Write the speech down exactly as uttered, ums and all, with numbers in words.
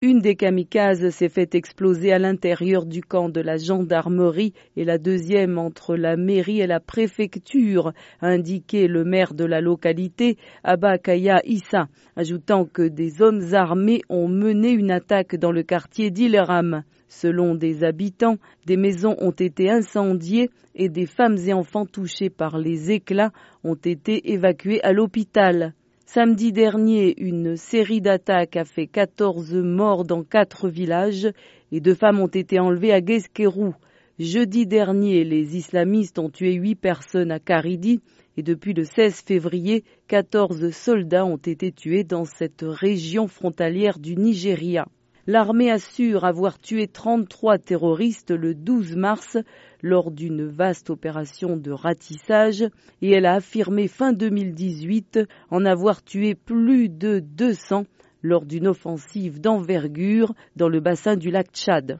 Une des kamikazes s'est fait exploser à l'intérieur du camp de la gendarmerie et la deuxième entre la mairie et la préfecture, a indiqué le maire de la localité, Abba Kaya Issa, ajoutant que des hommes armés ont mené une attaque dans le quartier d'Ilram. Selon des habitants, des maisons ont été incendiées et des femmes et enfants touchés par les éclats ont été évacués à l'hôpital. Samedi dernier, une série d'attaques a fait quatorze morts dans quatre villages et deux femmes ont été enlevées à Guesquerou. Jeudi dernier, les islamistes ont tué huit personnes à Karidi et depuis le seize février, quatorze soldats ont été tués dans cette région frontalière du Nigeria. L'armée assure avoir tué trente-trois terroristes le douze mars lors d'une vaste opération de ratissage et elle a affirmé fin deux mille dix-huit en avoir tué plus de deux cents lors d'une offensive d'envergure dans le bassin du lac Tchad.